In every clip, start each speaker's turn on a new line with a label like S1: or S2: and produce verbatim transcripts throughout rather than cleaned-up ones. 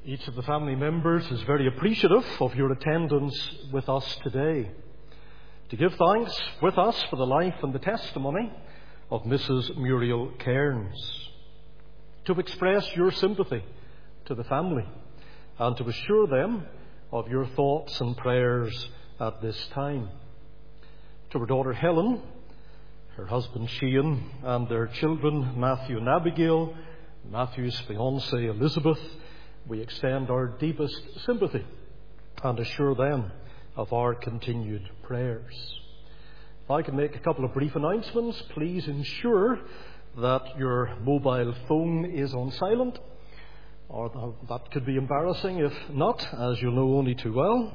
S1: Each of the family members is very appreciative of your attendance with us today, to give thanks with us for the life and the testimony of Missus Muriel Cairns, to express your sympathy to the family and to assure them of your thoughts and prayers at this time, to her daughter Helen, her husband Sheehan, and their children Matthew and Abigail, Matthew's fiancée Elizabeth. We extend our deepest sympathy and assure them of our continued prayers. If I can make a couple of brief announcements, please ensure that your mobile phone is on silent, or that could be embarrassing if not, as you'll know only too well.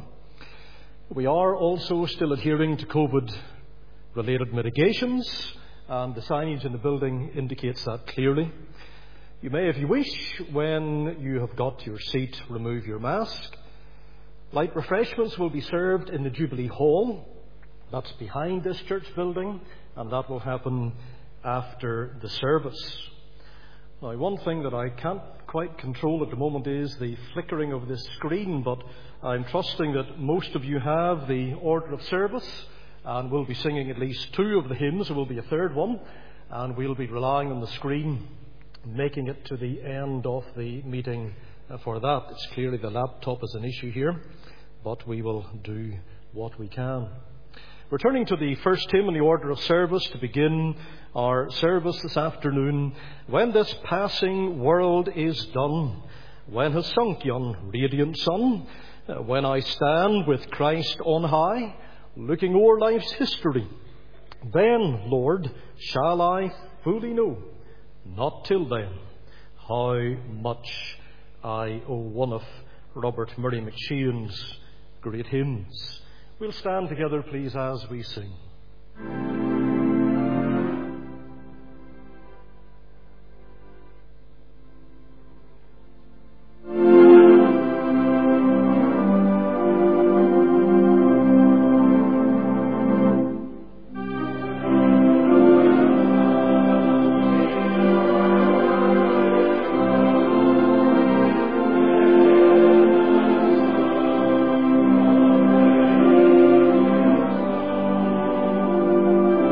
S1: We are also still adhering to COVID-related mitigations, and the signage in the building indicates that clearly. You may, if you wish, when you have got to your seat, remove your mask. Light refreshments will be served in the Jubilee Hall. That's behind this church building, and that will happen after the service. Now, one thing that I can't quite control at the moment is the flickering of this screen, but I'm trusting that most of you have the order of service, and we'll be singing at least two of the hymns. There will be a third one, and we'll be relying on the screen, making it to the end of the meeting for that. It's clearly the laptop is an issue here, but we will do what we can. We're turning to the first hymn in the order of service to begin our service this afternoon. When this passing world is done, when has sunk yon radiant sun, when I stand with Christ on high, looking o'er life's history, then, Lord, shall I fully know, not till then, how much I owe. One of Robert Murray McSheehan's great hymns. We'll stand together, please, as we sing.
S2: Thank you.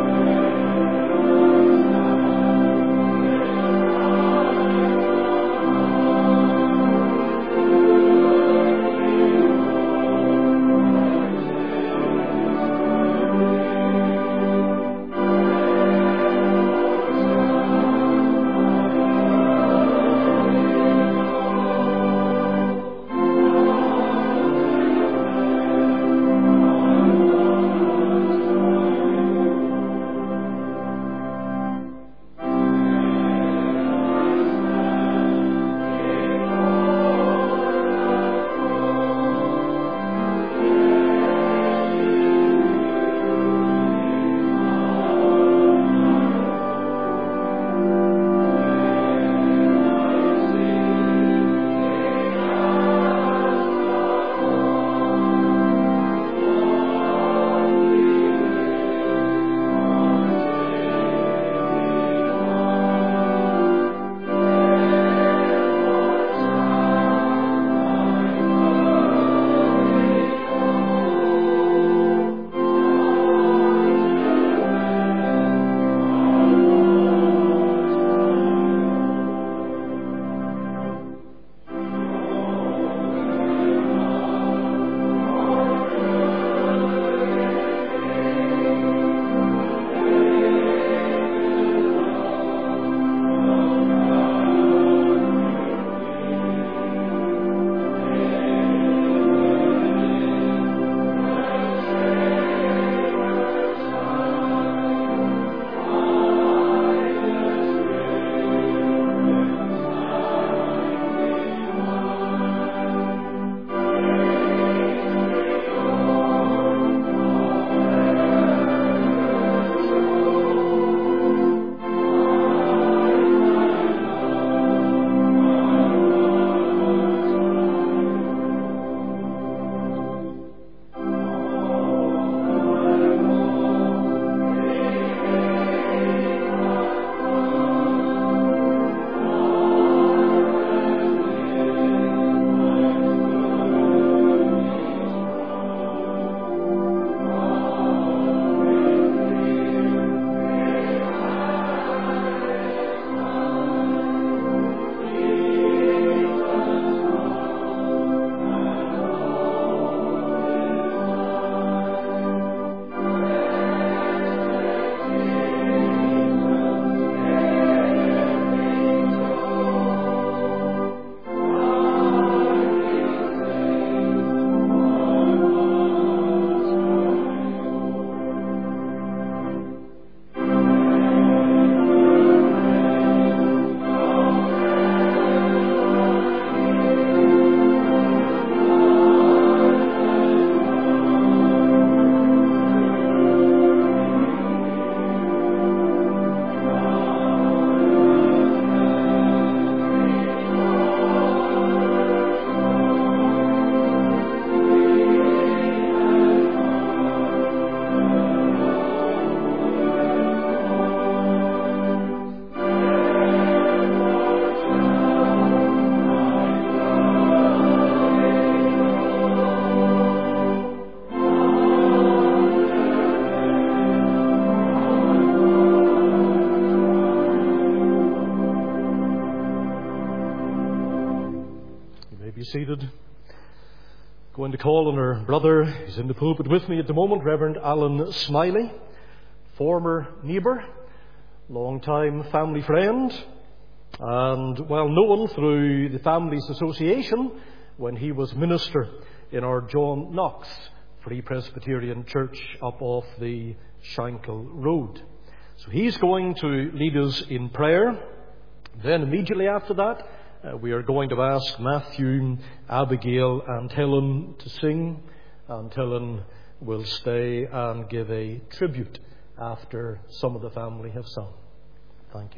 S1: be seated. Going to call on our brother. He's in the pulpit with me at the moment, Reverend Alan Smiley, former neighbour, long-time family friend, and well known through the Families Association when he was minister in our John Knox Free Presbyterian Church up off the Shankill Road. So he's going to lead us in prayer. Then immediately after that, uh, we are going to ask Matthew, Abigail and Helen to sing, and Helen will stay and give a tribute after some of the family have sung. Thank you.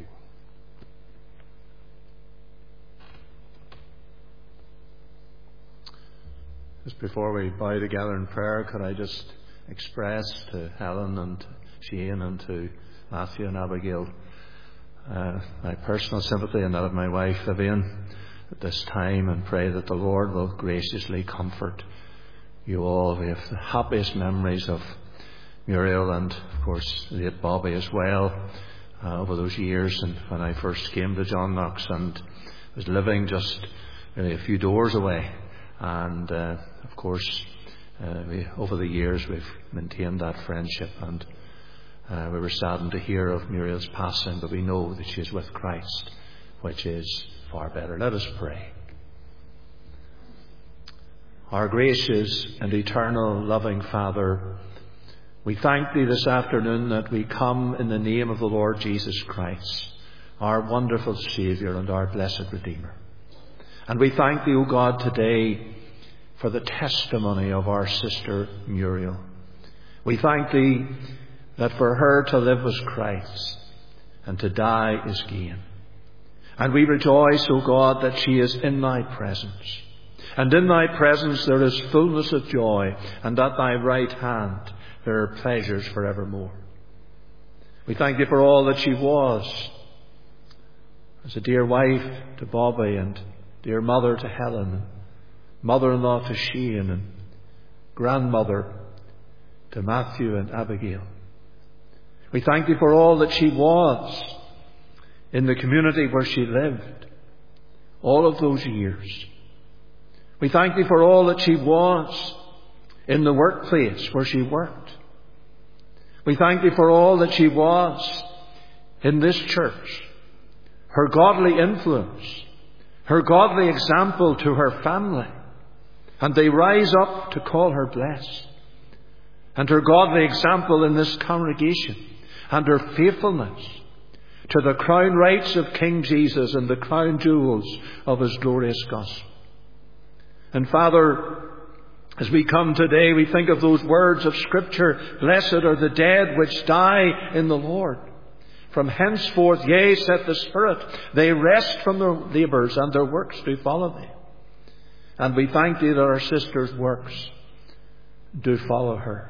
S2: Just before we bow together in prayer, could I just express to Helen and Shane and to Matthew and Abigail uh, my personal sympathy and that of my wife Vivian at this time, and pray that the Lord will graciously comfort you all. We have the happiest memories of Muriel and of course late Bobby as well uh, over those years, and when I first came to John Knox and was living just really a few doors away, and uh, of course uh, we, over the years we've maintained that friendship, and uh, we were saddened to hear of Muriel's passing, but we know that she is with Christ, which is far better. Let us pray. Our gracious and eternal loving Father, we thank Thee this afternoon that we come in the name of the Lord Jesus Christ, our wonderful Saviour and our blessed Redeemer. And we thank Thee, O God, today for the testimony of our sister Muriel. We thank Thee that for her to live was Christ and to die is gain. And we rejoice, O God, that she is in Thy presence. And in Thy presence there is fullness of joy, and at Thy right hand there are pleasures forevermore. We thank Thee for all that she was, as a dear wife to Bobby, and dear mother to Helen, mother-in-law to Shane, and grandmother to Matthew and Abigail. We thank Thee for all that she was in the community where she lived all of those years. We thank Thee for all that she was in the workplace where she worked. We thank Thee for all that she was in this church, her godly influence, her godly example to her family, and they rise up to call her blessed, and her godly example in this congregation, and her faithfulness to the crown rights of King Jesus and the crown jewels of His glorious gospel. And Father, as we come today, we think of those words of Scripture, blessed are the dead which die in the Lord. From henceforth, yea, saith the Spirit, they rest from their labours, and their works do follow them. And we thank Thee that our sister's works do follow her.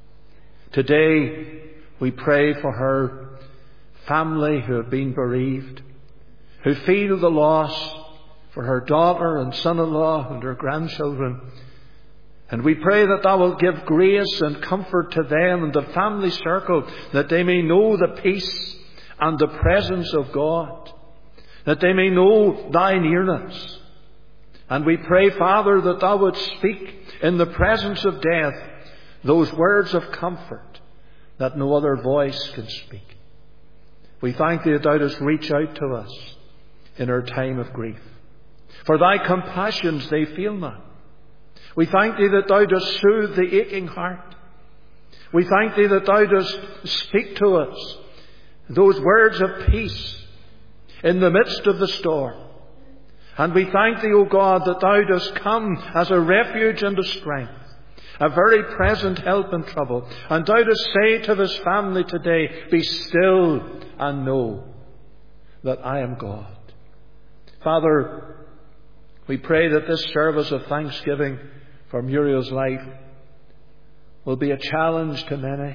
S2: Today, we pray for her family who have been bereaved, who feel the loss, for her daughter and son-in-law and her grandchildren. And we pray that Thou wilt give grace and comfort to them and the family circle, that they may know the peace and the presence of God, that they may know Thy nearness. And we pray, Father, that Thou wouldst speak in the presence of death those words of comfort that no other voice can speak. We thank Thee that Thou dost reach out to us in our time of grief. For Thy compassions, they fail not. We thank Thee that Thou dost soothe the aching heart. We thank Thee that Thou dost speak to us those words of peace in the midst of the storm. And we thank Thee, O God, that Thou dost come as a refuge and a strength, a very present help in trouble. And Thou dost say to this family today, be still and know that I am God. Father, we pray that this service of thanksgiving for Muriel's life will be a challenge to many,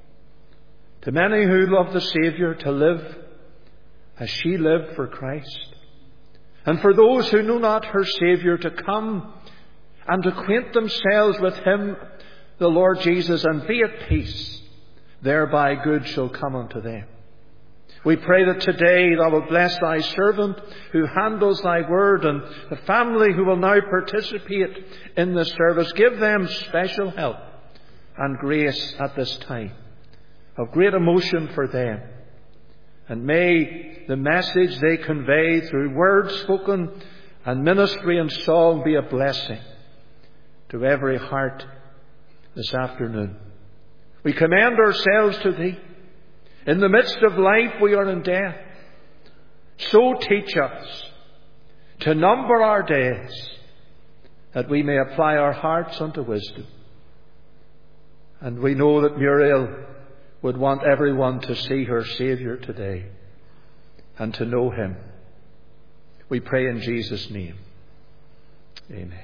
S2: to many who love the Saviour, to live as she lived for Christ. And for those who know not her Saviour, to come and acquaint themselves with Him, the Lord Jesus, and be at peace. Thereby good shall come unto them. We pray that today thou wilt bless thy servant who handles thy word, and the family who will now participate in this service. Give them special help and grace at this time of great emotion for them. And may the message they convey through words spoken and ministry and song be a blessing to every heart this afternoon. We commend ourselves to thee. In the midst of life we are in death. So teach us to number our days, that we may apply our hearts unto wisdom. And we know that Muriel would want everyone to see her Saviour today and to know him. We pray in Jesus' name. Amen.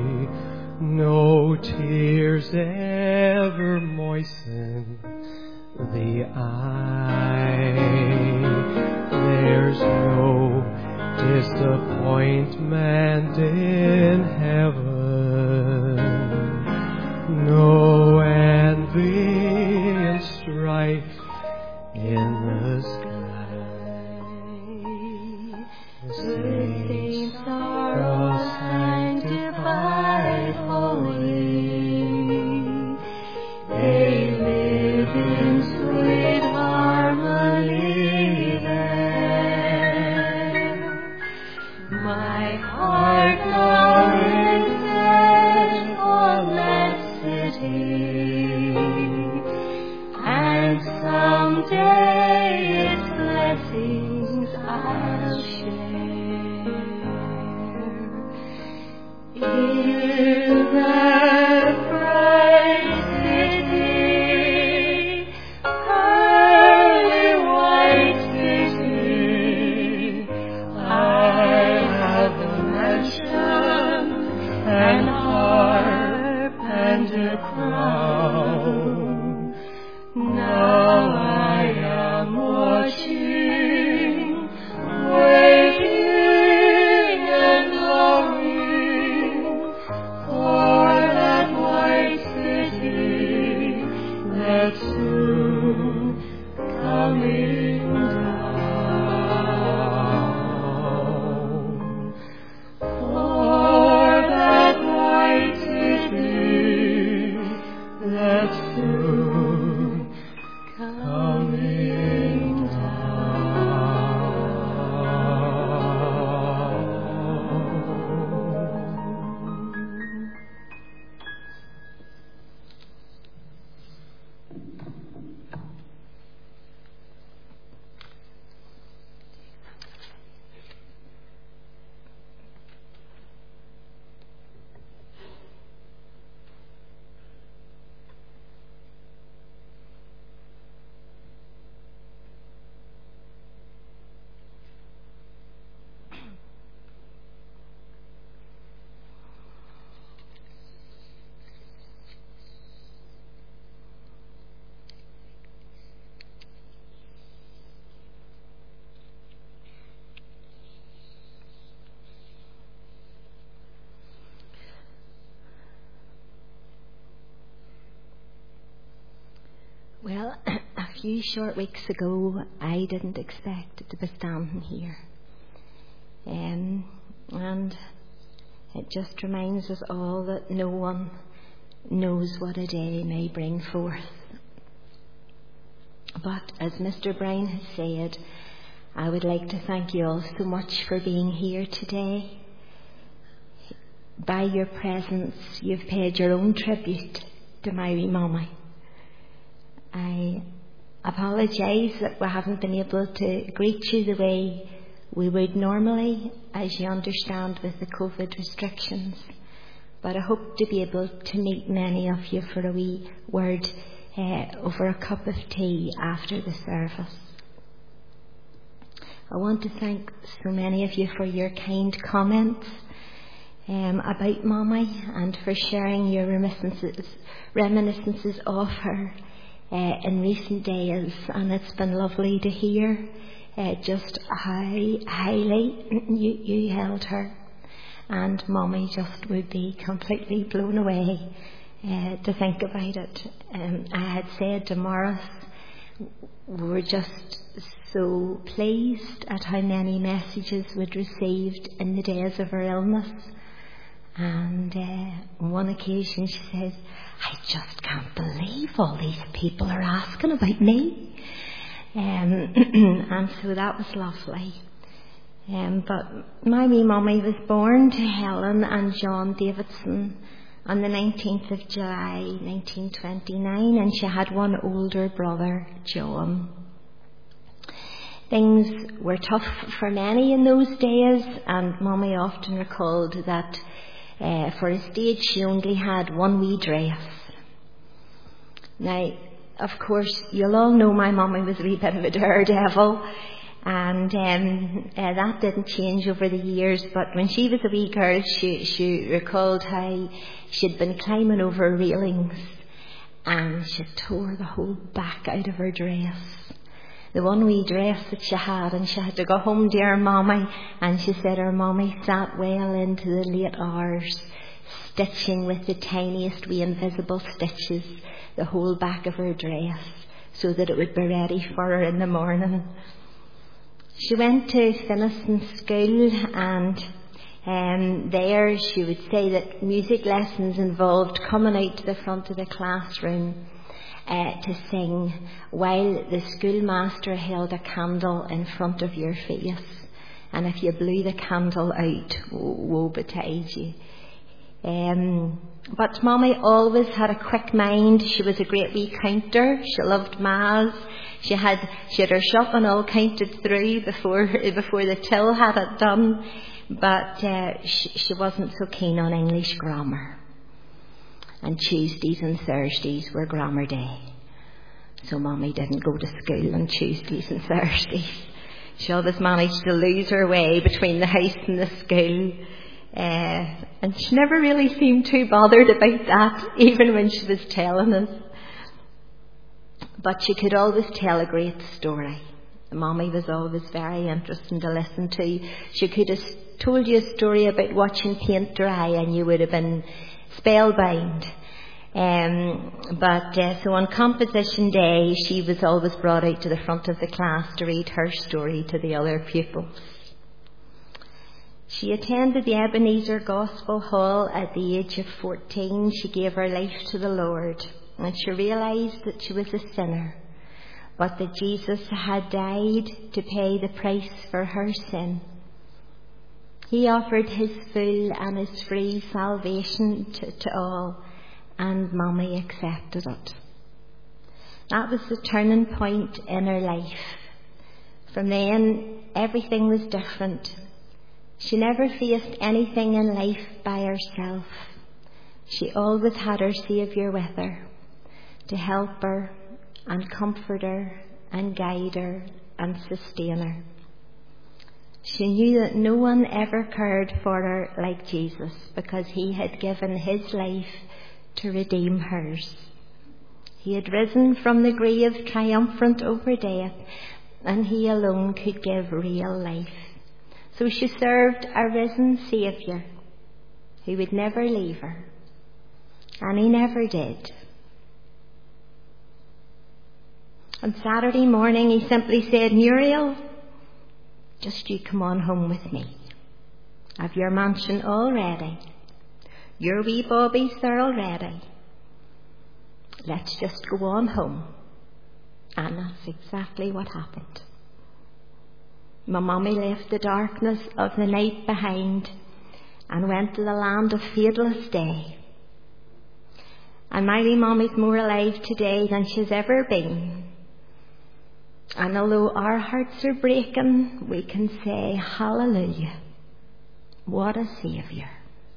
S3: No tears ever moisten the eye. There's no disappointment in heaven, no envy and strife in the sky. The saints are all sanctified holy. They live in sweet harmony there. My heart now is set on that city, and someday its blessings I'll share. In that bright city, pearly white city, I have a mansion and harp and a crown. Now I am watching, waiting and longing for that white city that's soon coming down. For that white city that's soon coming down.
S4: Well, a few short weeks ago, I didn't expect to be standing here. Um, and it just reminds us all that no one knows what a day may bring forth. But as Mister Brown has said, I would like to thank you all so much for being here today. By your presence, you've paid your own tribute to my wee mummy. I apologise that we haven't been able to greet you the way we would normally, as you understand, with the COVID restrictions. But I hope to be able to meet many of you for a wee word uh, over a cup of tea after the service. I want to thank so many of you for your kind comments um, about Mummy and for sharing your reminiscences, reminiscences of her Uh, in recent days, and it's been lovely to hear uh, just how highly you, you held her, and Mummy just would be completely blown away uh, to think about it. Um, I had said to Morris, we were just so pleased at how many messages we'd received in the days of her illness. And uh, on one occasion she says, I just can't believe all these people are asking about me. Um, and so that was lovely. Um, but my wee mummy was born to Helen and John Davidson on the nineteenth of July nineteen twenty-nine, and she had one older brother, John. Things were tough for many in those days, and Mummy often recalled that Uh, for a stage she only had one wee dress. Now, of course, you'll all know my mummy was a wee bit of a daredevil, and um, uh, that didn't change over the years. But when she was a wee girl, she, she recalled how she'd been climbing over railings and she tore the whole back out of her dress. The one wee dress that she had, and she had to go home to her mommy, and she said her mommy sat well into the late hours, stitching with the tiniest wee invisible stitches the whole back of her dress, so that it would be ready for her in the morning. She went to Finiston School, and um, there she would say that music lessons involved coming out to the front of the classroom uh, to sing while the schoolmaster held a candle in front of your face. And if you blew the candle out, woe betide you. Um, but Mommy always had a quick mind. She was a great wee counter. She loved maths. She had she had her shopping all counted through before before the till had it done. But uh, she, she wasn't so keen on English grammar. And Tuesdays and Thursdays were grammar day. So Mommy didn't go to school on Tuesdays and Thursdays. She always managed to lose her way between the house and the school. Uh, and she never really seemed too bothered about that, even when she was telling us. But she could always tell a great story. Mommy was always very interesting to listen to. She could have told you a story about watching paint dry and you would have been spellbound. Um, but uh, so on composition day, she was always brought out to the front of the class to read her story to the other pupils. She attended the Ebenezer Gospel Hall at the age of fourteen. She gave her life to the Lord, and she realised that she was a sinner, but that Jesus had died to pay the price for her sin. He offered his full and his free salvation to, to all, and Mommy accepted it. That was the turning point in her life. From then, everything was different. She never faced anything in life by herself. She always had her Saviour with her to help her and comfort her and guide her and sustain her. She knew that no one ever cared for her like Jesus, because he had given his life to redeem hers. He had risen from the grave triumphant over death, and he alone could give real life. So she served a risen Saviour who would never leave her, and he never did. On Saturday morning he simply said, "Muriel, just you come on home with me. I've your mansion all ready. Your wee bobbies, they're all ready. Let's just go on home." And that's exactly what happened. My mommy left the darkness of the night behind and went to the land of fadeless day. And my wee mommy's more alive today than she's ever been. And although our hearts are breaking, we can say, hallelujah, what a Saviour.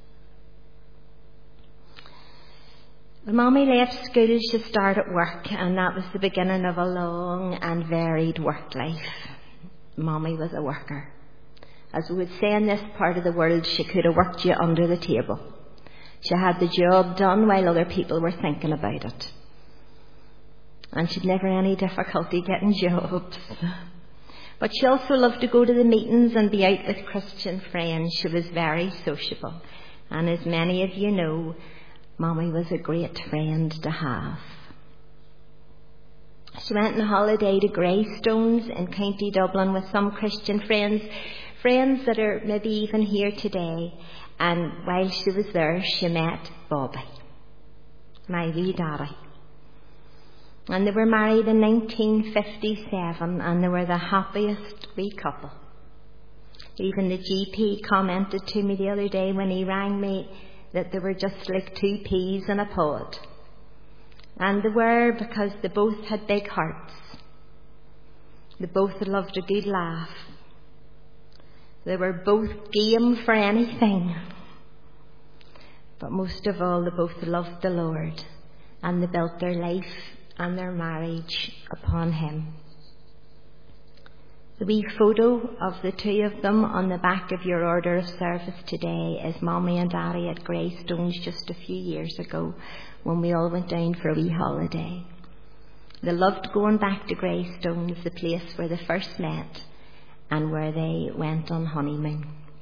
S4: When Mommy left school, she started work, and that was the beginning of a long and varied work life. Mommy was a worker. As we would say in this part of the world, she could have worked you under the table. She had the job done while other people were thinking about it. And she'd never any difficulty getting jobs. But she also loved to go to the meetings and be out with Christian friends. She was very sociable. And as many of you know, Mommy was a great friend to have. She went on a holiday to Greystones in County Dublin with some Christian friends, friends that are maybe even here today. And while she was there, she met Bobby, my wee daddy. And they were married in nineteen fifty-seven, and they were the happiest wee couple. Even the G P commented to me the other day when he rang me that they were just like two peas in a pod. And they were, because they both had big hearts. They both loved a good laugh. They were both game for anything. But most of all, they both loved the Lord, and they built their life and their marriage upon him. The wee photo of the two of them on the back of your order of service today is Mommy and Daddy at Greystones just a few years ago when we all went down for a wee holiday. They loved going back to Greystones, the place where they first met and where they went on honeymoon.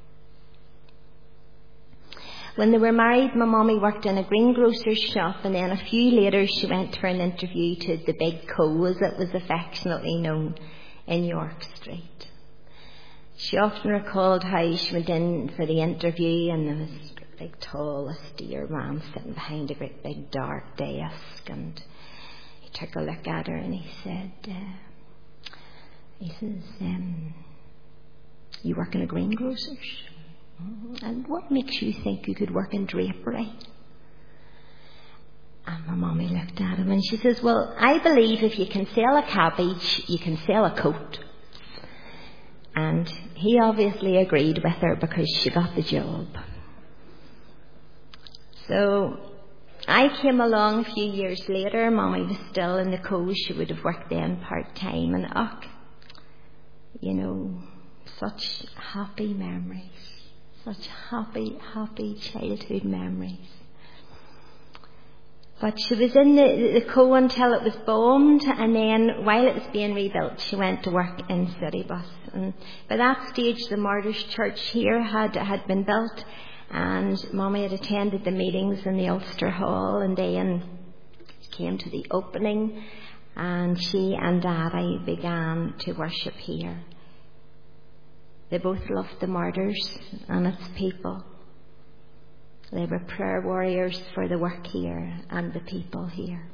S4: When they were married, my mommy worked in a greengrocer's shop, and then a few later she went for an interview to the Big Co, as it was affectionately known, in York Street. She often recalled how she went in for the interview and there was a big tall austere man sitting behind a great big dark desk, and he took a look at her and he said, uh, he says, um, you work in a greengrocer's? And what makes you think you could work in drapery? And my mommy looked at him and she says, well, I believe if you can sell a cabbage, you can sell a coat. And he obviously agreed with her because she got the job. So I came along a few years later. Mommy was still in the Co. She would have worked then part-time. And oh, you know, such happy memories. Such happy, happy childhood memories. But she was in the, the Co until it was bombed, and then while it was being rebuilt, she went to work in Citybus. And by that stage, the Martyrs Church here had had been built, and Mommy had attended the meetings in the Ulster Hall, and then came to the opening, and she and Daddy began to worship here. They both loved the Martyrs and its people. They were prayer warriors for the work here and the people here.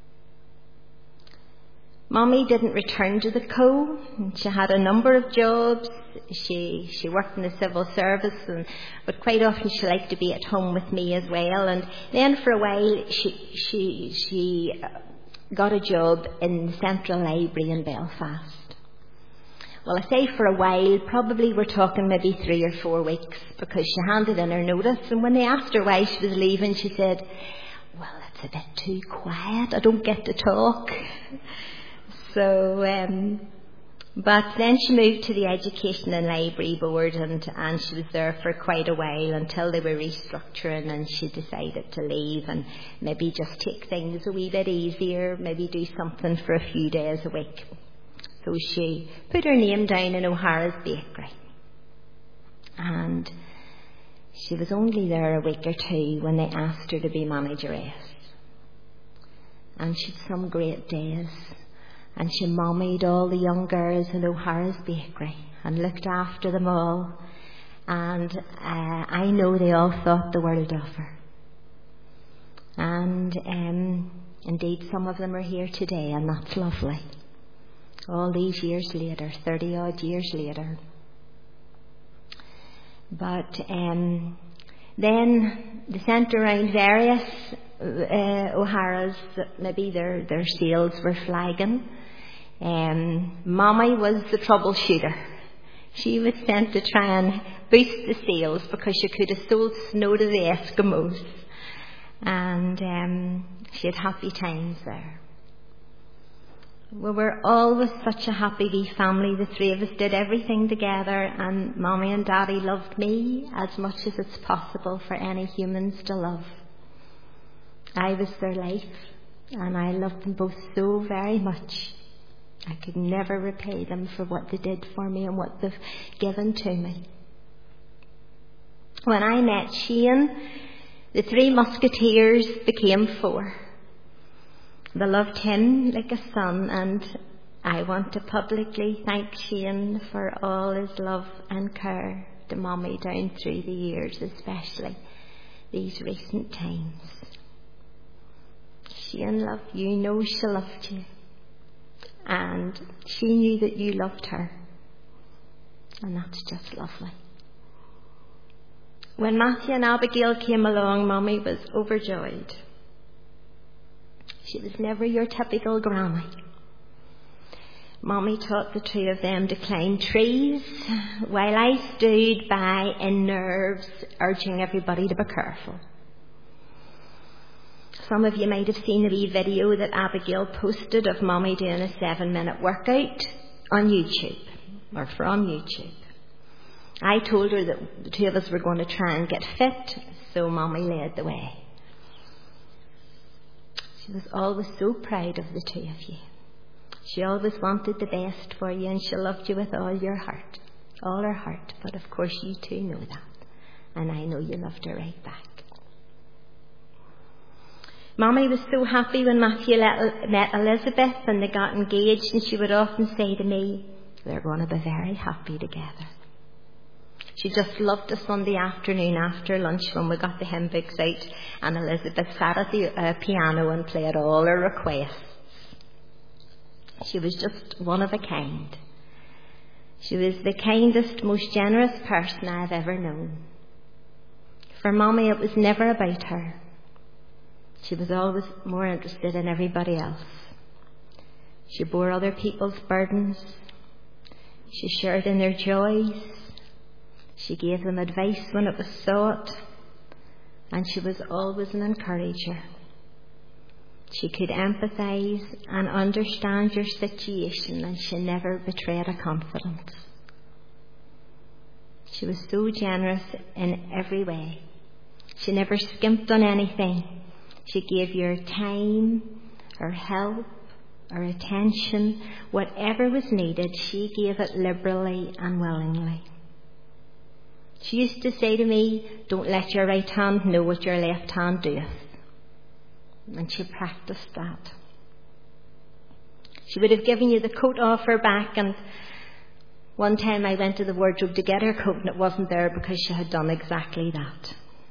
S4: Mommy didn't return to the Co. She had a number of jobs. She she worked in the civil service, and, but quite often she liked to be at home with me as well. And then for a while she she she got a job in the Central Library in Belfast. Well, I say for a while, probably we're talking maybe three or four weeks, because she handed in her notice, and when they asked her why she was leaving, she said, well, it's a bit too quiet, I don't get to talk. So, um, but then she moved to the Education and Library Board, and, and she was there for quite a while until they were restructuring, and she decided to leave and maybe just take things a wee bit easier, maybe do something for a few days a week. So she put her name down in O'Hara's Bakery. And she was only there a week or two when they asked her to be manageress. And she'd some great days. And she mommied all the young girls in O'Hara's Bakery and looked after them all. And uh, I know they all thought the world of her. And um, indeed some of them are here today, and that's lovely. All these years later, thirty odd years later. But um, then they sent around various uh, O'Hara's that maybe their, their sales were flagging. Um, Mommy was the troubleshooter. She was sent to try and boost the sales because she could have sold snow to the Eskimos. And um, she had happy times there. We were always such a happy wee family. The three of us did everything together, and Mommy and Daddy loved me as much as it's possible for any humans to love. I was their life, and I loved them both so very much. I could never repay them for what they did for me and what they've given to me. When I met Shane, the three musketeers became four. They loved him like a son, and I want to publicly thank Shane for all his love and care to Mommy down through the years, especially these recent times. Shane loved you, know she loved you, and she knew that you loved her, and that's just lovely. When Matthew and Abigail came along, Mommy was overjoyed. She was never your typical granny. Mommy taught the two of them to climb trees, while I stood by in nerves, urging everybody to be careful. Some of you might have seen a wee video that Abigail posted of Mommy doing a seven minute workout on YouTube. or from YouTube. I told her that the two of us were going to try and get fit, so Mommy led the way. She was always so proud of the two of you. She always wanted the best for you, and she loved you with all your heart, all her heart. But of course you too know that, and I know you loved her right back. Mommy was so happy when Matthew met Elizabeth and they got engaged, and she would often say to me, they're going to be very happy together. She just loved a Sunday afternoon after lunch when we got the hymn books out and Elizabeth sat at the uh, piano and played all her requests. She was just one of a kind. She was the kindest, most generous person I've ever known. For Mommy, it was never about her. She was always more interested in everybody else. She bore other people's burdens. She shared in their joys. She gave them advice when it was sought. And she was always an encourager. She could empathise and understand your situation, and she never betrayed a confidence. She was so generous in every way. She never skimped on anything. She gave you her time, her help, her attention. Whatever was needed, she gave it liberally and willingly. She used to say to me, don't let your right hand know what your left hand doeth. And she practiced that. She would have given you the coat off her back, and one time I went to the wardrobe to get her coat and it wasn't there because she had done exactly that.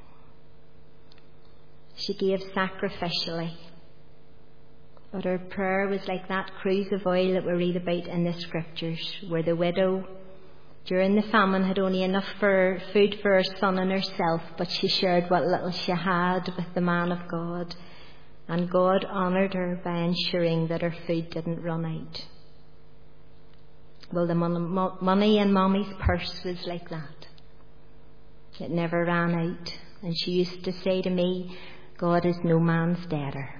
S4: She gave sacrificially. But her prayer was like that cruse of oil that we read about in the scriptures, where the widow during the famine had only enough for food for her son and herself, but she shared what little she had with the man of God. And God honoured her by ensuring that her food didn't run out. Well, the money in Mommy's purse was like that. It never ran out. And she used to say to me, God is no man's debtor.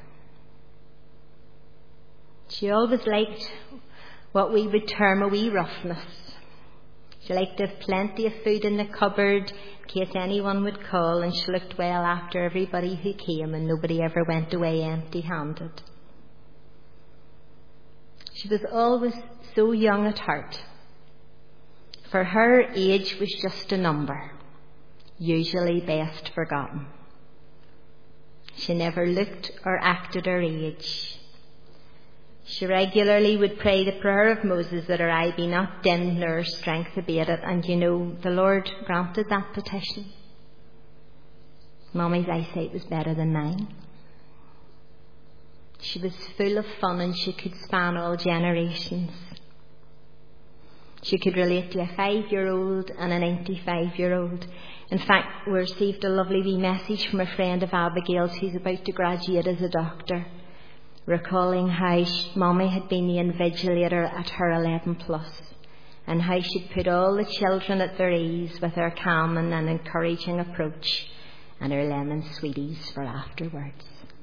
S4: She always liked what we would term a wee roughness. She liked to have plenty of food in the cupboard in case anyone would call, and she looked well after everybody who came, and nobody ever went away empty-handed. She was always so young at heart. For her, age was just a number, usually best forgotten. She never looked or acted her age. She regularly would pray the prayer of Moses that her eye be not dim nor her strength abated, and you know, the Lord granted that petition. Mommy's eyesight was better than mine. She was full of fun and she could span all generations. She could relate to a five-year-old and a ninety-five-year-old. In fact, we received a lovely wee message from a friend of Abigail's who's about to graduate as a doctor, recalling how she, Mommy had been the invigilator at her eleven plus, and how she'd put all the children at their ease with her calm and an encouraging approach and her lemon sweeties for afterwards.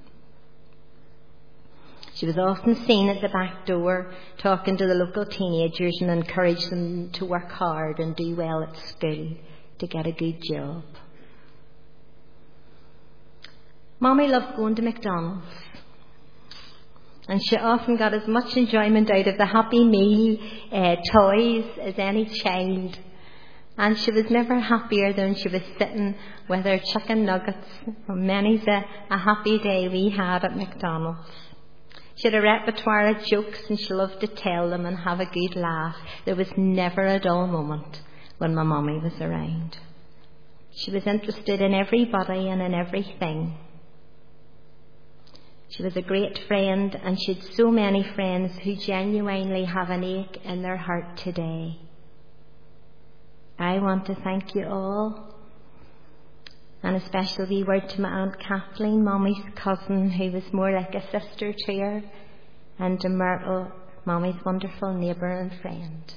S4: She was often seen at the back door talking to the local teenagers and encouraged them to work hard and do well at school to get a good job. Mommy loved going to McDonald's, and she often got as much enjoyment out of the Happy Meal uh, toys as any child. And she was never happier than she was sitting with her chicken nuggets. Many's a, a happy day we had at McDonald's. She had a repertoire of jokes and she loved to tell them and have a good laugh. There was never a dull moment when my mommy was around. She was interested in everybody and in everything. She was a great friend, and she had so many friends who genuinely have an ache in their heart today. I want to thank you all, and a special wee word to my Aunt Kathleen, Mommy's cousin, who was more like a sister to her, and to Myrtle, Mommy's wonderful neighbour and friend.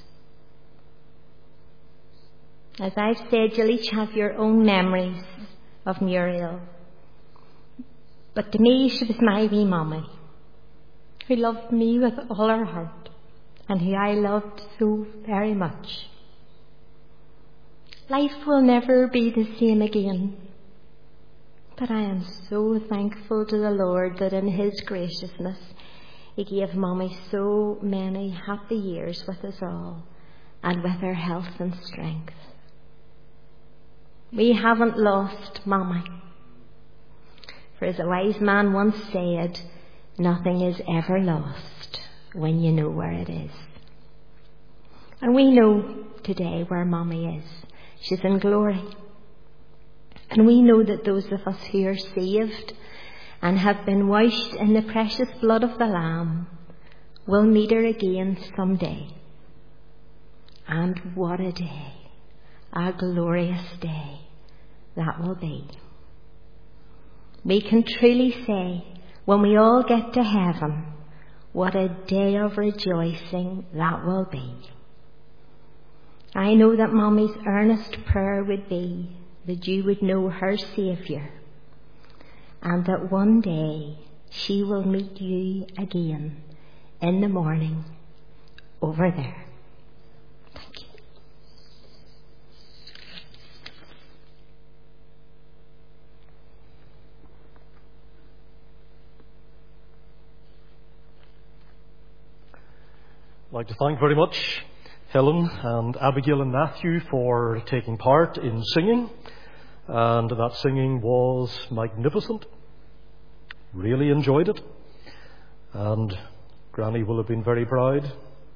S4: As I've said, you'll each have your own memories of Muriel. But to me, she was my wee mommy, who loved me with all her heart and who I loved so very much. Life will never be the same again, but I am so thankful to the Lord that in His graciousness He gave Mummy so many happy years with us all, and with her health and strength. We haven't lost Mummy. For as a wise man once said, nothing is ever lost when you know where it is. And we know today where Mummy is. She's in glory. And we know that those of us who are saved and have been washed in the precious blood of the Lamb will meet her again someday. And what a day, a glorious day that will be. We can truly say, when we all get to heaven, what a day of rejoicing that will be. I know that Mummy's earnest prayer would be that you would know her Saviour, and that one day she will meet you again in the morning over there. Thank you.
S1: I'd like to thank very much Helen and Abigail and Matthew for taking part in singing. And that singing was magnificent. Really enjoyed it. And Granny will have been very proud.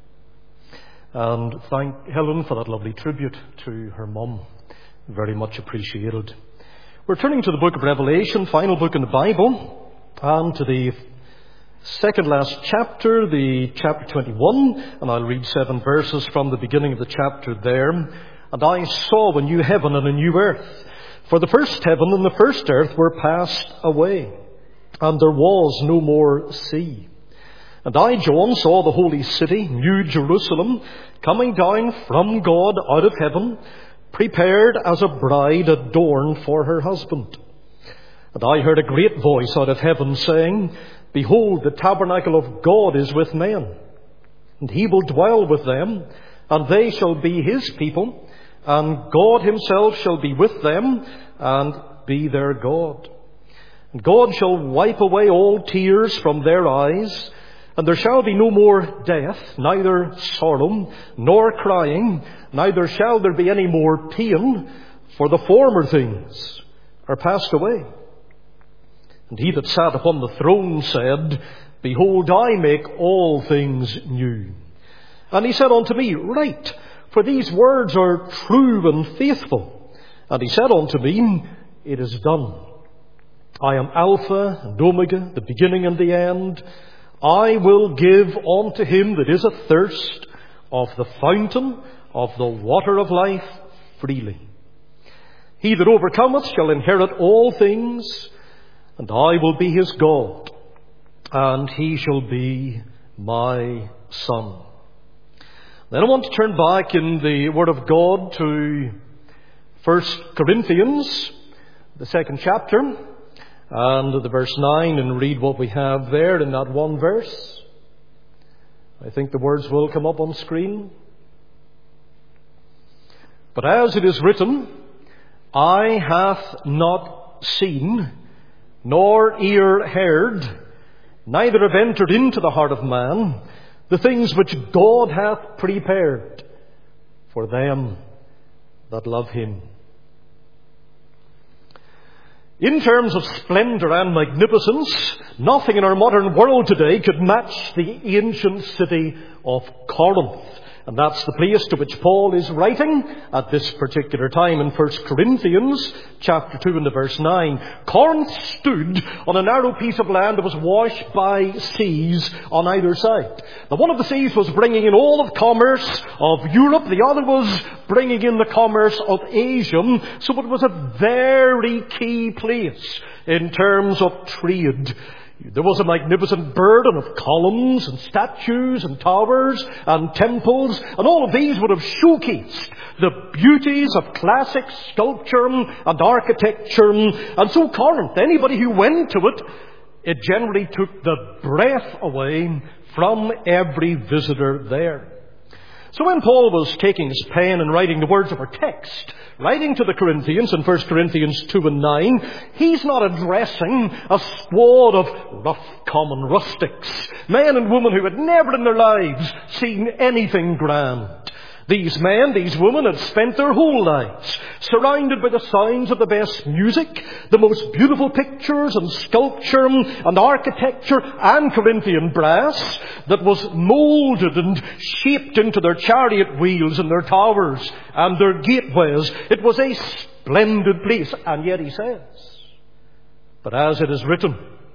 S1: And thank Helen for that lovely tribute to her mum. Very much appreciated. We're turning to the book of Revelation, final book in the Bible, and to the second last chapter, the chapter twenty-one, and I'll read seven verses from the beginning of the chapter there. And I saw a new heaven and a new earth, for the first heaven and the first earth were passed away, and there was no more sea. And I, John, saw the holy city, New Jerusalem, coming down from God out of heaven, prepared as a bride adorned for her husband. And I heard a great voice out of heaven saying, Behold, the tabernacle of God is with men, and He will dwell with them, and they shall be His people, and God Himself shall be with them, and be their God. And God shall wipe away all tears from their eyes, and there shall be no more death, neither sorrow, nor crying, neither shall there be any more pain, for the former things are passed away. And He that sat upon the throne said, Behold, I make all things new. And He said unto me, Write, for these words are true and faithful. And He said unto me, It is done. I am Alpha and Omega, the beginning and the end. I will give unto him that is athirst of the fountain of the water of life freely. He that overcometh shall inherit all things, and I will be his God, and he shall be my son. Then I want to turn back in the Word of God to First Corinthians, the second chapter, and the verse nine, and read what we have there in that one verse. I think the words will come up on screen. But as it is written, eye hath not seen, nor ear heard, neither have entered into the heart of man the things which God hath prepared for them that love him. In terms of splendour and magnificence, nothing in our modern world today could match the ancient city of Corinth. And that's the place to which Paul is writing at this particular time in First Corinthians chapter two and the verse nine. Corinth stood on a narrow piece of land that was washed by seas on either side. Now, one of the seas was bringing in all of commerce of Europe. The other was bringing in the commerce of Asia. So it was a very key place in terms of trade. There was a magnificent burden of columns and statues and towers and temples, and all of these would have showcased the beauties of classic sculpture and architecture. And so Corinth, anybody who went to it it generally took the breath away from every visitor there. So when Paul was taking his pen and writing the words of our text, writing to the Corinthians in First Corinthians two and nine, he's not addressing a squad of rough common rustics, men and women who had never in their lives seen anything grand. These men, these women had spent their whole lives surrounded by the sounds of the best music, the most beautiful pictures and sculpture and architecture and Corinthian brass that was moulded and shaped into their chariot wheels and their towers and their gateways. It was a splendid place. And yet he says, but as it is written,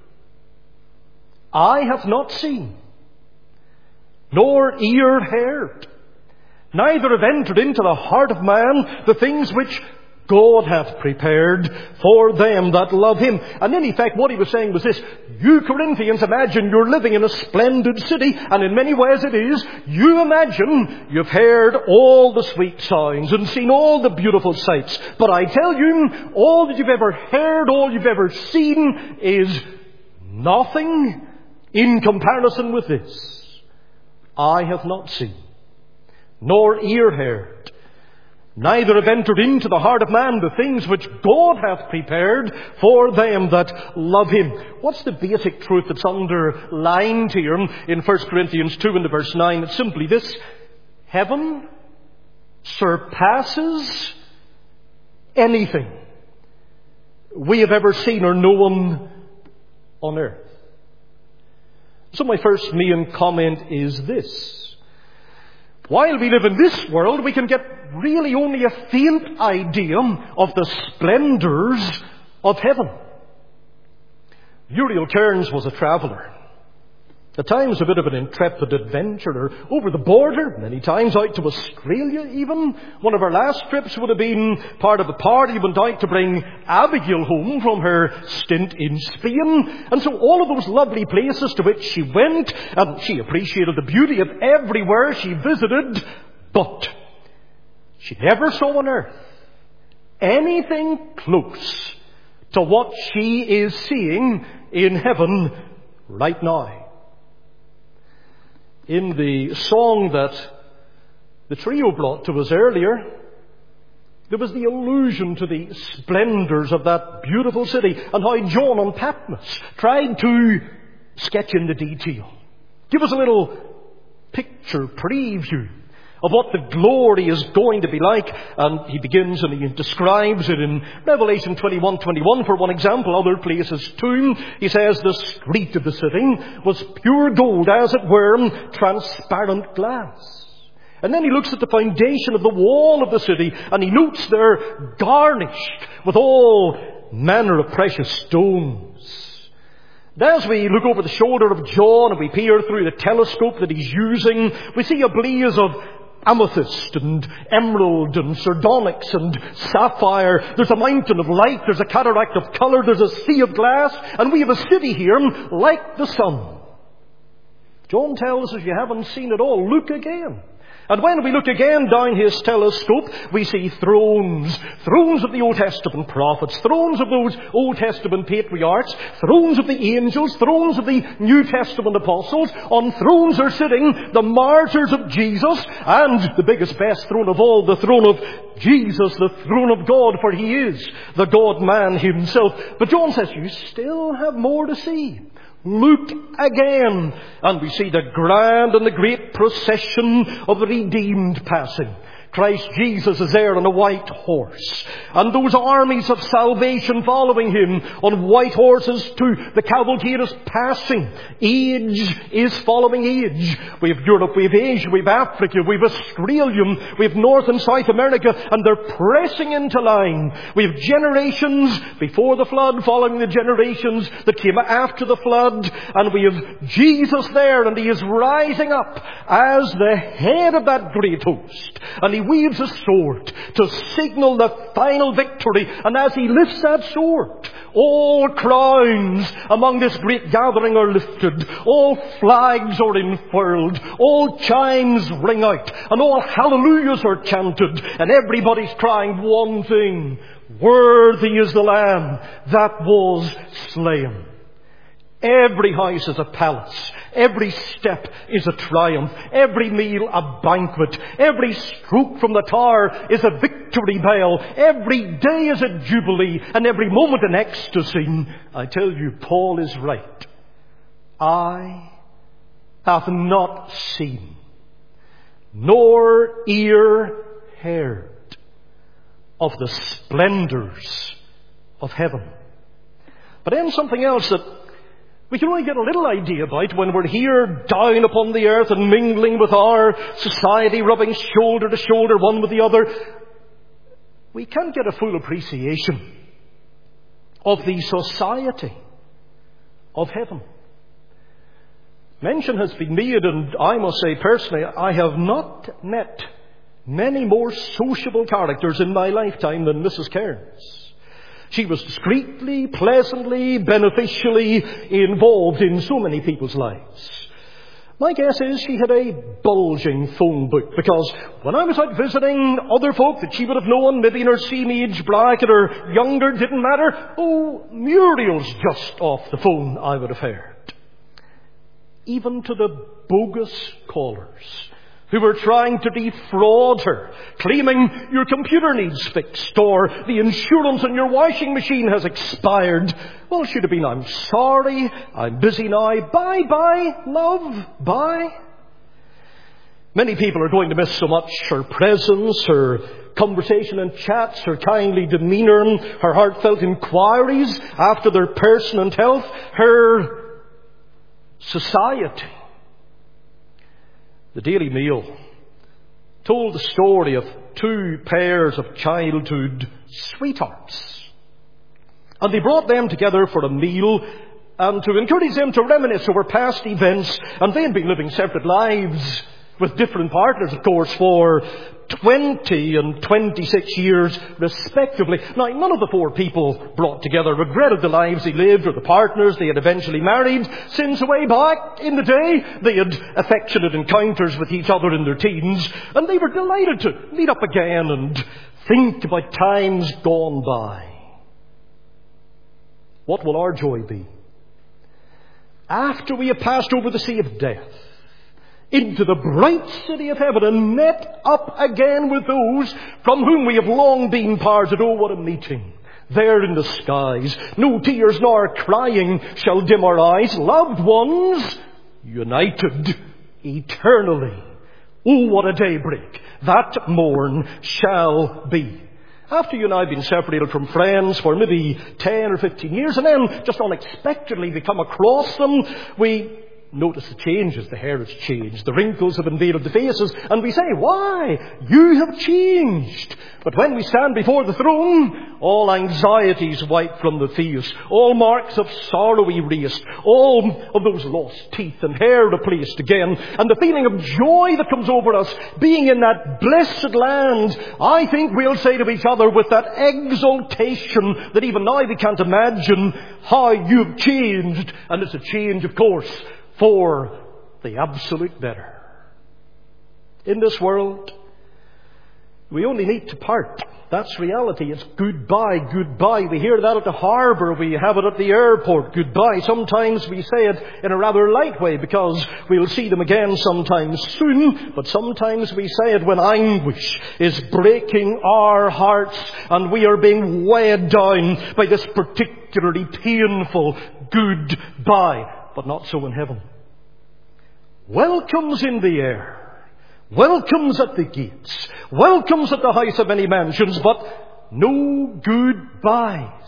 S1: eye hath not seen, nor ear heard, neither have entered into the heart of man the things which God hath prepared for them that love him. And in effect what he was saying was this: you Corinthians imagine you're living in a splendid city, and in many ways it is. You imagine you've heard all the sweet sounds and seen all the beautiful sights. But I tell you, all that you've ever heard, all you've ever seen is nothing in comparison with this. Eye hath not seen, nor ear heard, neither have entered into the heart of man the things which God hath prepared for them that love him. What's the basic truth that's underlined here in First Corinthians two and verse nine? It's simply this: heaven surpasses anything we have ever seen or known on earth. So my first main comment is this: while we live in this world, we can get really only a faint idea of the splendours of heaven. Muriel Cairns was a traveller. At times a bit of an intrepid adventurer over the border, many times out to Australia even. One of our last trips would have been part of a party who went out to bring Abigail home from her stint in Spain. And so all of those lovely places to which she went, and she appreciated the beauty of everywhere she visited, but she never saw on earth anything close to what she is seeing in heaven right now. In the song that the trio brought to us earlier, there was the allusion to the splendours of that beautiful city and how John on Patmos tried to sketch in the detail. Give us a little picture preview of what the glory is going to be like. And he begins and he describes it in Revelation twenty-one twenty-one, for one example, other places too. He says the street of the city was pure gold, as it were, transparent glass. And then he looks at the foundation of the wall of the city, and he notes they're garnished with all manner of precious stones. And as we look over the shoulder of John and we peer through the telescope that he's using, we see a blaze of amethyst and emerald and sardonyx and sapphire. There's a mountain of light, there's a cataract of colour, there's a sea of glass, and we have a city here like the sun. John tells us, you haven't seen it all, look again. And when we look again down his telescope, we see thrones, thrones of the Old Testament prophets, thrones of those Old Testament patriarchs, thrones of the angels, thrones of the New Testament apostles. On thrones are sitting the martyrs of Jesus, and the biggest, best throne of all, the throne of Jesus, the throne of God, for he is the God-man himself. But John says, you still have more to see. Look again. And we see the grand and the great procession of the redeemed passing. Christ Jesus is there on a white horse, and those armies of salvation following him on white horses too. The cavalcade is passing. Age is following age. We have Europe, we have Asia, we have Africa, we have Australia, we have North and South America, and they're pressing into line. We have generations before the flood following the generations that came after the flood, and we have Jesus there, and he is rising up as the head of that great host. And he waves a sword to signal the final victory. And as he lifts that sword, all crowns among this great gathering are lifted. All flags are unfurled. All chimes ring out. And all hallelujahs are chanted. And everybody's crying one thing: worthy is the Lamb that was slain. Every house is a palace. Every step is a triumph. Every meal a banquet. Every stroke from the tower is a victory bell. Every day is a jubilee, and every moment an ecstasy. I tell you, Paul is right. Eye hath not seen, nor ear heard of the splendors of heaven. But then something else that we can only get a little idea about when we're here down upon the earth and mingling with our society, rubbing shoulder to shoulder one with the other. We can't get a full appreciation of the society of heaven. Mention has been made, and I must say personally, I have not met many more sociable characters in my lifetime than Missus Cairns. She was discreetly, pleasantly, beneficially involved in so many people's lives. My guess is she had a bulging phone book, because when I was out visiting other folk that she would have known, maybe in her same age bracket or younger, didn't matter, oh, Muriel's just off the phone, I would have heard. Even to the bogus callers who were trying to defraud her, claiming your computer needs fixed or the insurance on your washing machine has expired. Well, she'd have been, I'm sorry, I'm busy now, bye-bye, love, bye. Many people are going to miss so much her presence, her conversation and chats, her kindly demeanour, her heartfelt inquiries after their person and health, her society. The Daily Mail told the story of two pairs of childhood sweethearts. And they brought them together for a meal and to encourage them to reminisce over past events. And they had been living separate lives with different partners, of course, for twenty and twenty-six years respectively. Now, none of the four people brought together regretted the lives they lived or the partners they had eventually married, since way back in the day they had affectionate encounters with each other in their teens, and they were delighted to meet up again and think about times gone by. What will our joy be after we have passed over the sea of death into the bright city of heaven and met up again with those from whom we have long been parted? Oh, what a meeting there in the skies. No tears nor crying shall dim our eyes. Loved ones united eternally. Oh, what a daybreak that morn shall be. After you and I have been separated from friends for maybe ten or fifteen years, and then just unexpectedly we come across them, we notice the changes. The hair has changed. The wrinkles have invaded the faces. And we say, why? You have changed. But when we stand before the throne, all anxieties wiped from the face, all marks of sorrow erased, all of those lost teeth and hair replaced again, and the feeling of joy that comes over us being in that blessed land, I think we'll say to each other with that exultation that even now we can't imagine, how you've changed. And it's a change, of course, for the absolute better. In this world, we only need to part. That's reality. It's goodbye, goodbye. We hear that at the harbour. We have it at the airport. Goodbye. Sometimes we say it in a rather light way because we'll see them again sometime soon. But sometimes we say it when anguish is breaking our hearts and we are being weighed down by this particularly painful goodbye. But not so in heaven. Welcomes in the air. Welcomes at the gates. Welcomes at the house of many mansions. But no goodbyes.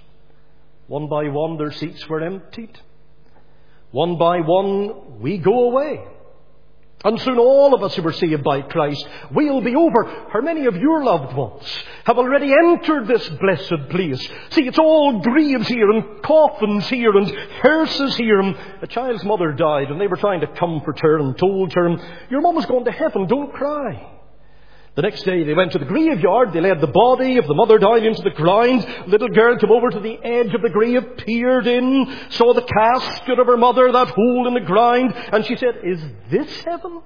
S1: One by one their seats were emptied. One by one we go away. And soon all of us who were saved by Christ will be over. How many of your loved ones have already entered this blessed place? See, it's all graves here and coffins here and hearses here. And a child's mother died and they were trying to comfort her and told her, your mum is going to heaven, don't cry. The next day they went to the graveyard. They laid the body of the mother down into the ground. Little girl came over to the edge of the grave, peered in, saw the casket of her mother, that hole in the ground, and she said, is this heaven?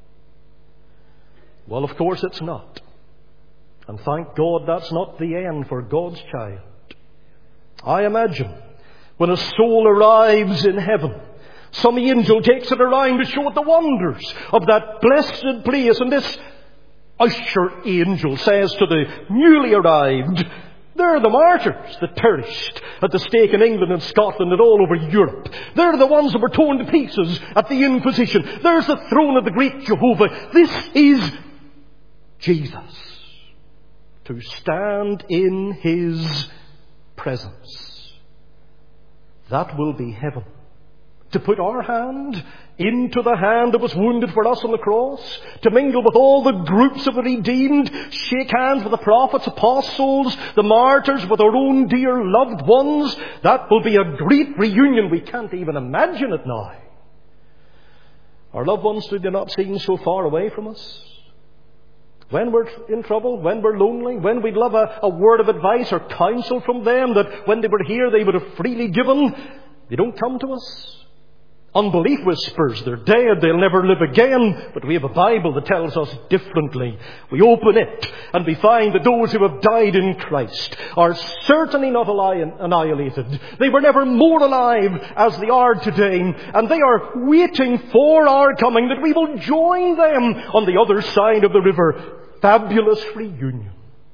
S1: Well, of course it's not. And thank God that's not the end for God's child. I imagine When a soul arrives in heaven, some angel takes it around to show it the wonders of that blessed place. And this usher angel says to the newly arrived, they're the martyrs that perished at the stake in England and Scotland and all over Europe. They're the ones that were torn to pieces at the Inquisition. There's the throne of the great Jehovah. This is Jesus. To stand in His presence. That will be heaven. To put our hand into the hand that was wounded for us on the cross, to mingle with all the groups of the redeemed, shake hands with the prophets, apostles, the martyrs, with our own dear loved ones. That will be a great reunion. We can't even imagine it now. Our loved ones, do they not seem so far away from us? When we're in trouble, when we're lonely, when we'd love a, a word of advice or counsel from them that when they were here they would have freely given, they don't come to us. Unbelief whispers, they're dead, they'll never live again. But we have a Bible that tells us differently. We open it and we find that those who have died in Christ are certainly not annihilated. They were never more alive as they are today. And they are waiting for our coming, that we will join them on the other side of the river. Fabulous reunion.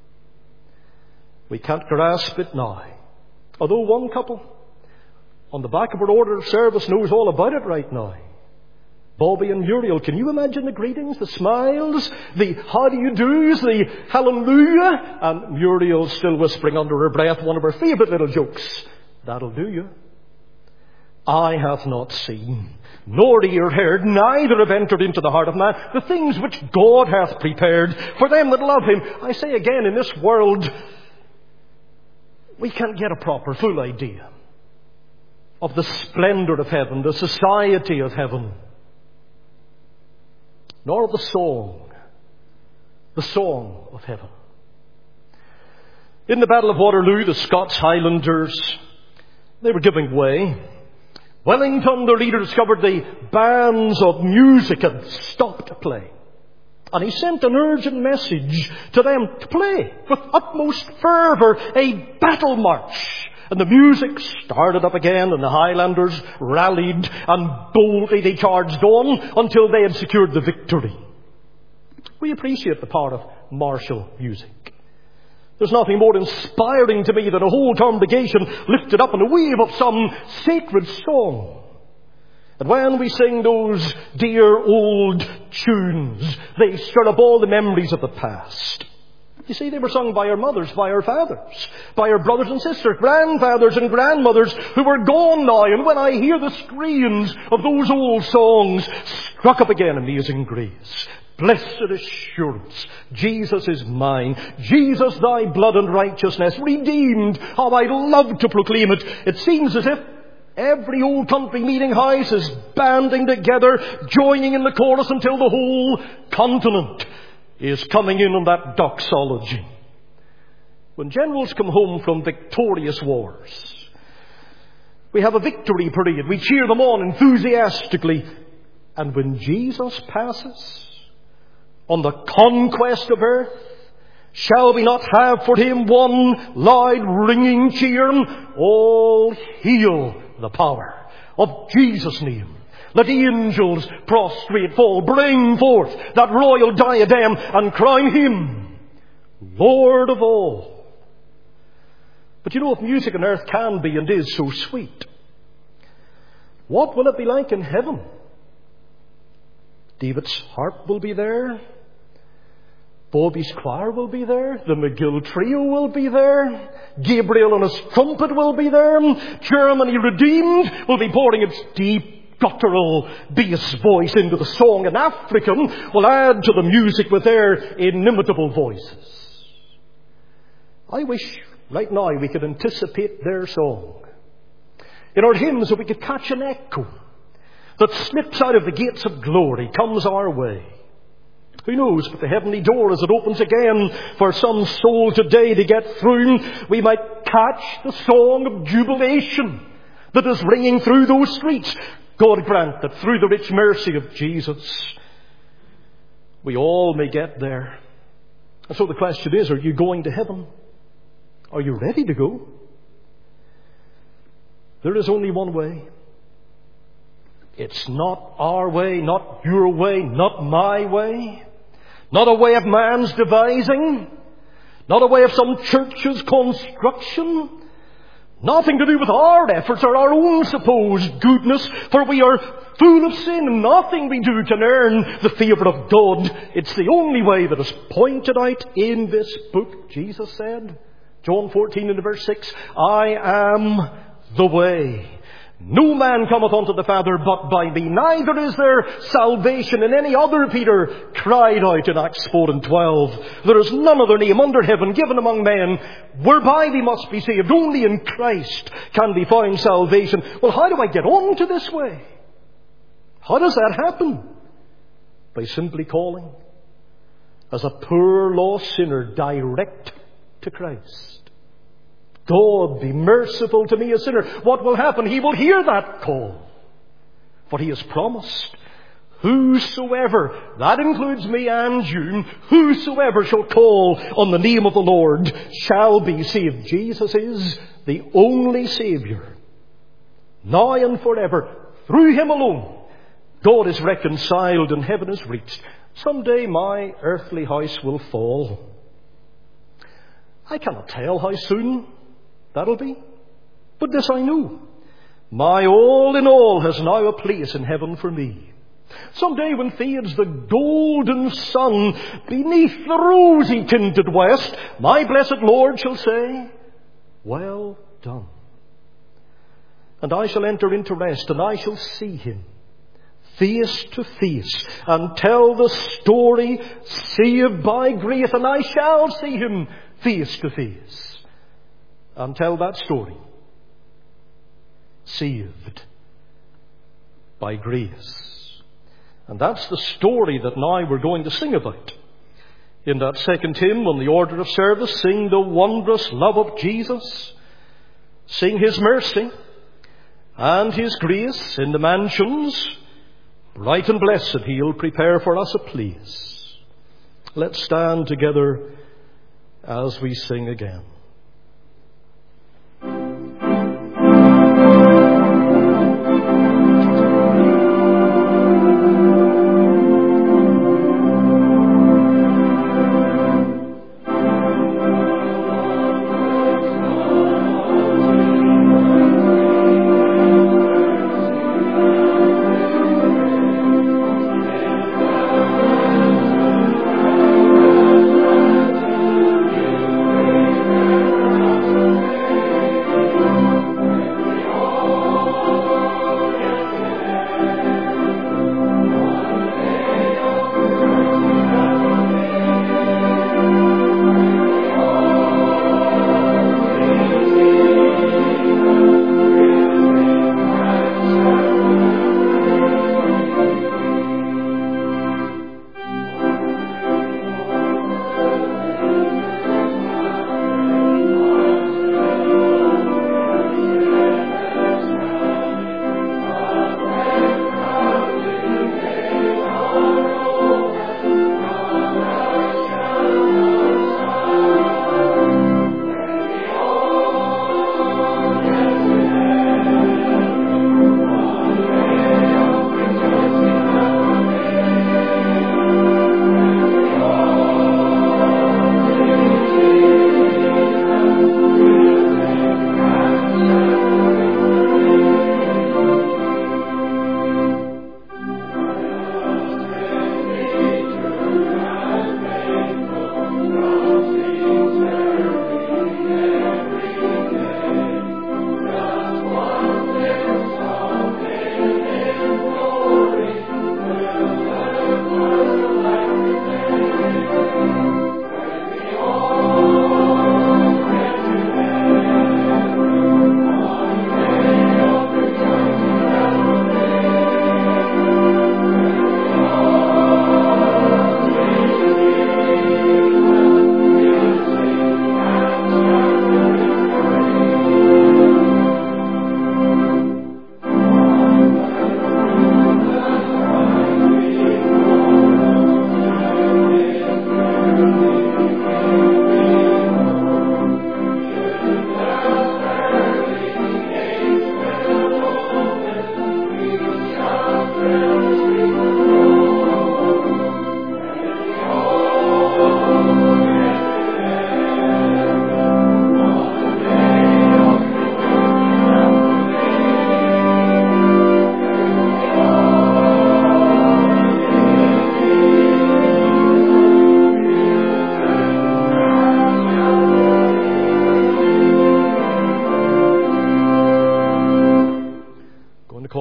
S1: We can't grasp it now. Although one couple on the back of our order of service knows all about it right now. Bobby and Muriel, can you imagine the greetings, the smiles, the how do you do's, the hallelujah? And Muriel still whispering under her breath one of her favourite little jokes. That'll do you. Eye hath not seen, nor ear heard, neither have entered into the heart of man the things which God hath prepared for them that love Him. I say again, in this world, we can't get a proper, full idea of the splendour of heaven, the society of heaven, nor of the song, the song of heaven. In the Battle of Waterloo, the Scots Highlanders, they were giving way. Wellington, their leader, discovered the bands of music had stopped to play. And he sent an urgent message to them to play with utmost fervour a battle march. And the music started up again, and the Highlanders rallied, and boldly they charged on until they had secured the victory. We appreciate the power of martial music. There's nothing more inspiring to me than a whole congregation lifted up in a wave of some sacred song. And when we sing those dear old tunes, they stir up all the memories of the past. You see, they were sung by our mothers, by our fathers, by our brothers and sisters, grandfathers and grandmothers who were gone now. And when I hear the screams of those old songs, struck up again, Amazing Grace, blessed assurance, Jesus is mine, Jesus thy blood and righteousness, redeemed, how I love to proclaim it. It seems as if every old country meeting house is banding together, joining in the chorus until the whole continent is coming in on that doxology. When generals come home from victorious wars, we have a victory parade. We cheer them on enthusiastically. And when Jesus passes on the conquest of earth, shall we not have for Him one loud ringing cheer? All hail the power of Jesus' name. Let the angels prostrate fall, bring forth that royal diadem and crown Him Lord of all. But you know, if music on earth can be and is so sweet, what will it be like in heaven? David's harp will be there. Bobby's choir will be there. The McGill trio will be there. Gabriel on his trumpet will be there. Germany redeemed will be pouring its deep guttural bass voice into the song, and African will add to the music with their inimitable voices. I wish right now we could anticipate their song. In our hymns, if we could catch an echo that slips out of the gates of glory, comes our way. Who knows, but the heavenly door, as it opens again for some soul today to get through, we might catch the song of jubilation that is ringing through those streets. God grant that through the rich mercy of Jesus, we all may get there. And so the question is, are you going to heaven? Are you ready to go? There is only one way. It's not our way, not your way, not my way. Not a way of man's devising. Not a way of some church's construction. Nothing to do with our efforts or our own supposed goodness, for we are full of sin, and nothing we do can earn the favour of God. It's the only way that is pointed out in this book. Jesus said, John fourteen and verse six, I am the way. No man cometh unto the Father but by me. Neither is there salvation in any other, Peter cried out in Acts four and twelve. There is none other name under heaven given among men whereby we must be saved. Only in Christ can be found salvation. Well, how do I get on to this way? How does that happen? By simply calling as a poor lost sinner direct to Christ. God, be merciful to me, a sinner. What will happen? He will hear that call. For He has promised, whosoever, that includes me and you, whosoever shall call on the name of the Lord shall be saved. Jesus is the only Saviour. Now and forever, through Him alone, God is reconciled and heaven is reached. Someday my earthly house will fall. I cannot tell how soon that'll be. But this I know. My all in all has now a place in heaven for me. Someday when fades the golden sun beneath the rosy tinted west, my blessed Lord shall say, well done. And I shall enter into rest, and I shall see Him face to face and tell the story, saved by grace, and I shall see Him face to face and tell that story, saved by grace. And that's the story that now we're going to sing about. In that second hymn on the order of service, sing the wondrous love of Jesus, sing His mercy and His grace in the mansions bright and blessed He'll prepare for us a place. Let's stand together as we sing again.
S3: Thank you.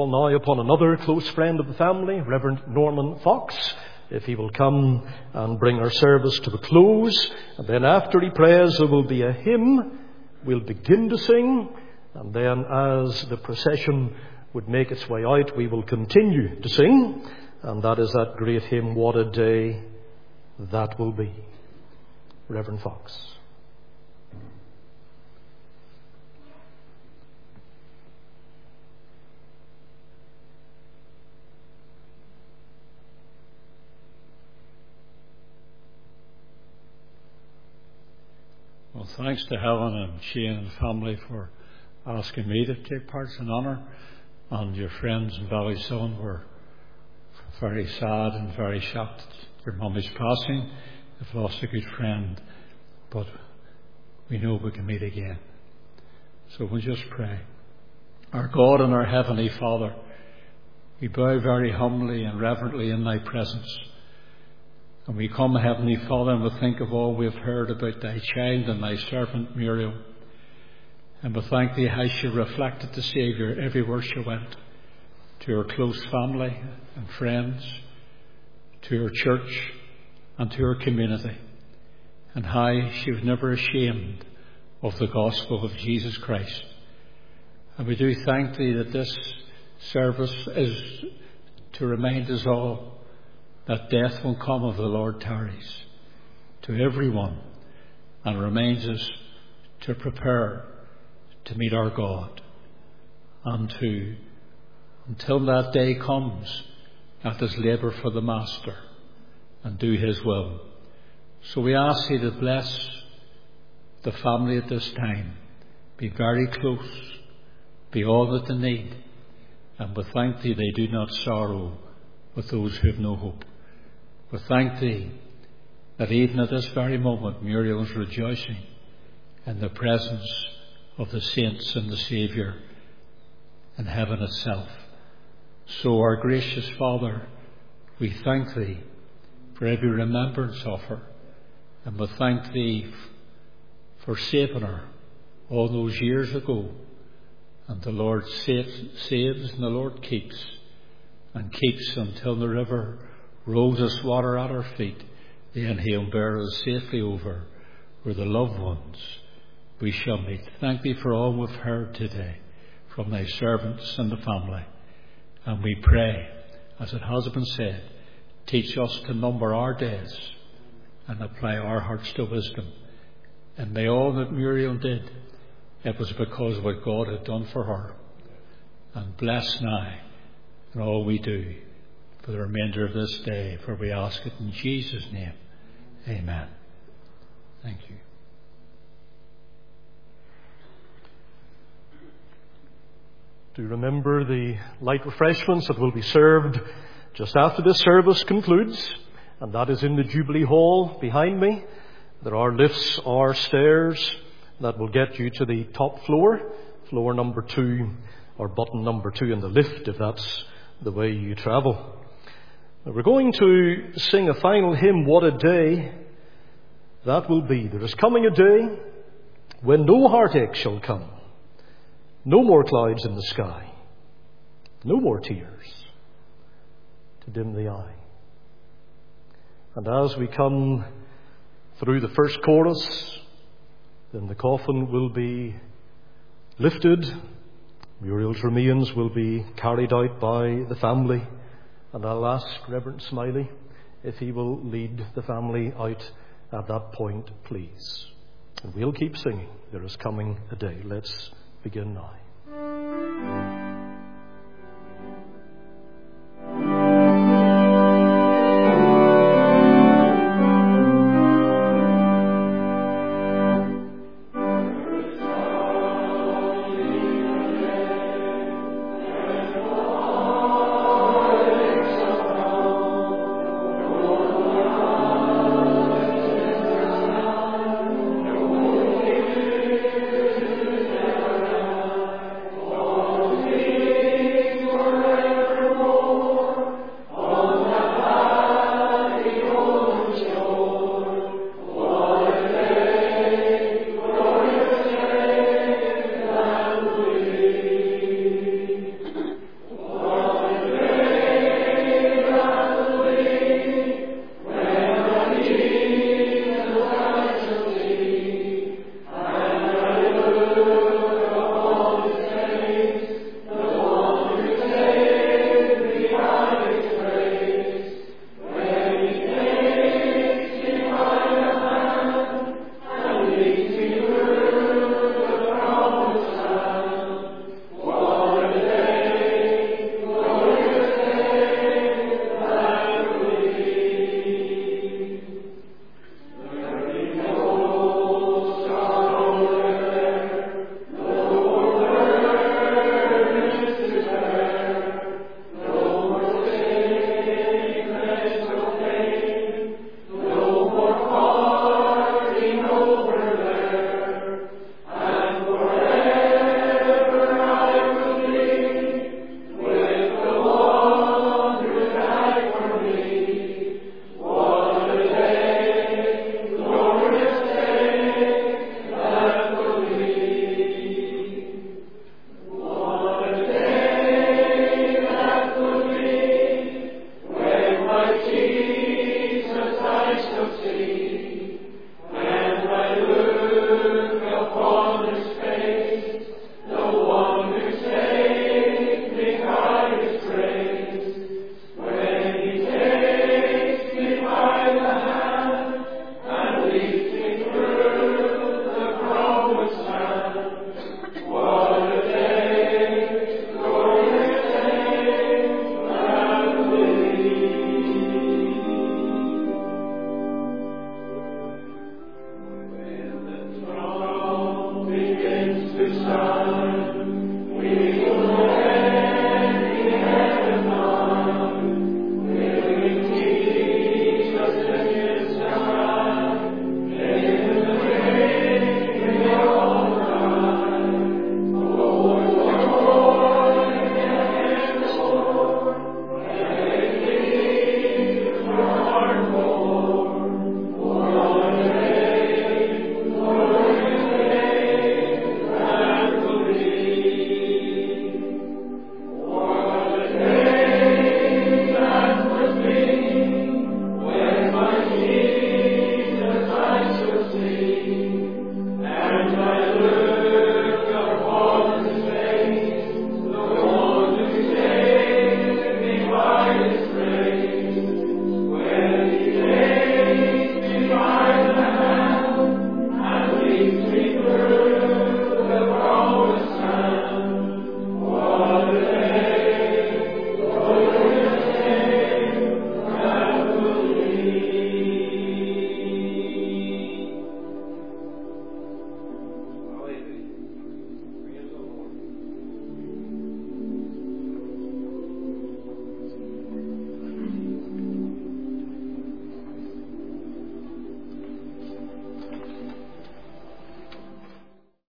S1: call now upon another close friend of the family, Reverend Norman Fox, if he will come and bring our service to a close. And then after he prays, there will be a hymn. We'll begin to sing, and then as the procession would make its way out, we will continue to sing, and that is that great hymn, What a Day That Will Be. Reverend Fox.
S5: Well, thanks to Helen and Shane and family for asking me to take part. It's an honour. And your friends in Ballysun were very sad and very shocked at your mummy's passing. They've lost a good friend, but we know we can meet again. So we'll just pray. Our God and our Heavenly Father, we bow very humbly and reverently in Thy presence. And we come, Heavenly Father, and we think of all we've heard about Thy child and Thy servant Muriel. And we thank Thee how she reflected the Saviour everywhere she went, to her close family and friends, to her church and to her community, and how she was never ashamed of the gospel of Jesus Christ. And we do thank Thee that this service is to remind us all that death will come if the Lord tarries, to everyone, and reminds us to prepare to meet our God, and to, until that day comes, let us labour for the Master and do His will. So we ask Thee to bless the family at this time, be very close, be all that they need, and we thank Thee they do not sorrow with those who have no hope. We thank Thee that even at this very moment Muriel is rejoicing in the presence of the saints and the Saviour in heaven itself. So, our gracious Father, we thank Thee for every remembrance of her, and we thank Thee for saving her all those years ago. And the Lord saves, saves and the Lord keeps, and keeps until the river rolls us water at our feet. Then He'll bear us safely over where the loved ones we shall meet. Thank Thee for all we've heard today from Thy servants and the family. And we pray, as it has been said, teach us to number our days and apply our hearts to wisdom. And may all that Muriel did, it was because of what God had done for her. And bless now in all we do for the remainder of this day, for we ask it in Jesus' name. Amen. Thank you.
S1: Do remember the light refreshments that will be served just after this service concludes, and that is in the Jubilee Hall behind me. There are lifts or stairs that will get you to the top floor, floor number two, or button number two in the lift, if that's the way you travel. Now, we're going to sing a final hymn, What a Day That Will Be. There is coming a day when no heartache shall come, no more clouds in the sky, no more tears to dim the eye. And as we come through the first chorus, then the coffin will be lifted, Muriel's remains will be carried out by the family, and I'll ask Reverend Smiley if he will lead the family out at that point, please. And we'll keep singing, There Is Coming a Day. Let's begin now.